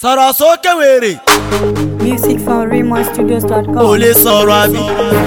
sọ̀rọ̀ sókè wèrè. Music from RaymonStudios.com. Ó lè sọ̀rọ̀ àbí.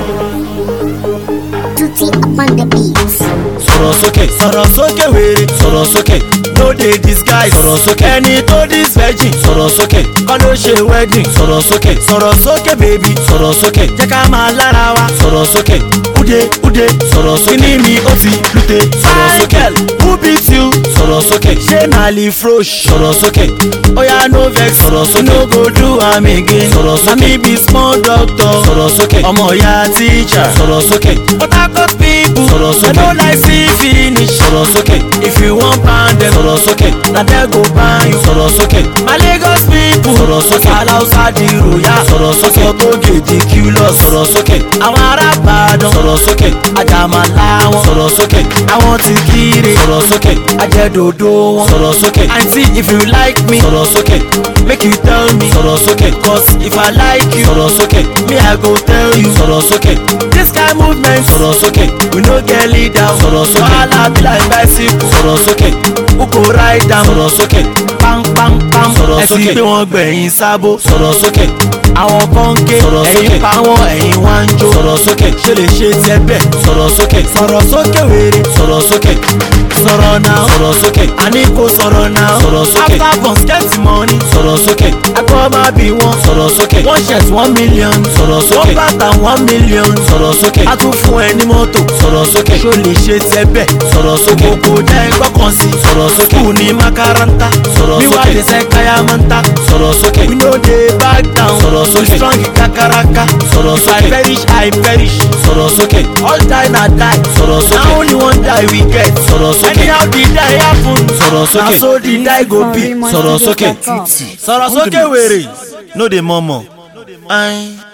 Tutti upon the beats. Sọ̀rọ̀ sókè wèrè. Sọ̀rọ̀ sókè. No dey disguise. Sọ̀rọ̀ sókè. Ẹni tó dis virgin. Sọ̀rọ̀ sókè. Kọ́ ló ṣe wedding. Sọ̀rọ̀ sókè. Sọ̀rọ̀ sókè baby. Sọ̀rọ̀ sókè. Jẹ́ ká máa lára wa. Sọ̀rọ̀ sókè. Ude. Sọ̀rọ̀ sókè. Kíní mi ó ti lute. Sọ̀rọ̀ sókè. Who beat you? Sọ̀rọ̀ sókè. Ṣé na lè frosh? Sọ̀rọ̀ sókè. Oya no vex. Sọ̀rọ̀ sókè. No go do am again. Sọ̀rọ̀ sókè. Na me be small doctor. Sọ̀rọ̀ sókè. Ọmọ ya teacher. Sọ̀rọ̀ sókè. Port Harcourt people. Sọ̀rọ̀ sókè. I no like see finish. Sọ̀rọ̀ sókè. If you wan pound them. Sọ̀rọ̀ sókè. Na dem go buy you. Sọ̀rọ̀ sókè. My Lagos people. Sọ̀rọ̀ sókè. Alausa di roya. Sọ̀rọ̀ sókè. Sọ́tò gèjì culus. Sọ̀rọ̀ sókè. Àwọn ará Ìbàdàn. Sọ̀rọ̀ sókè. Àjàmàlà wọn. Sọ̀rọ̀ sókè. Àwọn ti kiri. Sọ̀rọ̀ sókè. Ajẹ́dòdò wọn. Sọ̀rọ̀ sókè. Aunty if you like me. Sọ̀rọ̀ sókè. Make you tell me. Sọ̀rọ̀ sókè. Cause if I like you. Sọ̀rọ̀ sókè. Me I go tell you. Sọ̀rọ̀ sókè. This kind movement. Sọ̀rọ̀ sókè. We no get leader. Sọ̀rọ̀ sókè. Wahala be like bicycle. Sọ̀rọ̀ sókè. Who go ride am? Sọ̀rọ̀ sókè. Pam. Sọ̀rọ̀ sókè. Ẹ ti gbé wọn gbẹ̀yìn sábó. Sọ̀rọ̀ sókè. Àwọn kan ké. Sọ̀rọ̀ sókè. Ẹ̀yin pa wọn ẹ̀yin wá ń jó. Sọ̀rọ̀ sókè. Ṣé lè ṣe tiẹ̀ bẹ́ẹ̀? Sọ̀rọ̀ sókè. Sọ̀rọ̀ sókè wèrè. Sọ̀rọ̀ sókè. Sọ̀rọ̀ náà. Sọ̀rọ̀ sókè. Àní kò sọ̀rọ̀ náà. Sọ̀rọ̀ sókè. After boss get money. Sọ̀rọ̀ sókè. Ẹ̀kọ́ máa bí wọn. Sọ̀rọ̀ sókè. One shirt 1 million. Sọ̀rọ̀ sókè. One bàtà 1 million. Sọ̀rọ̀ sókè. A tún fún ẹ ní mọ́tò. Sọ̀rọ̀ sókè. Ṣó lè ṣe tiẹ̀ bẹ́ẹ̀? Sọ̀rọ̀ sókè. Kò dá ẹ gbọ́kàn sí. Sọ̀rọ̀ sókè. Kù ní makaranta. Sọ̀rọ̀ sókè. Mi wá lè sẹ́ káyámọ́ntà. Sọ̀rọ̀ sókè. We no dey back down. Sọ̀rọ̀ sókè. Strong kakaraka. Sọ̀rọ̀ sókè. If I perish, I perish. Sọ̀rọ̀ sókè. All die na die. Sọ̀rọ̀ sókè. Na only one die we get. Sọ̀rọ̀ sókè. Anyhow the die happen. Sọ̀rọ̀ sókè. Na so the die go be. Sọ̀rọ̀ sókè. Sọ̀rọ̀ sókè wèrè. No dey murmur.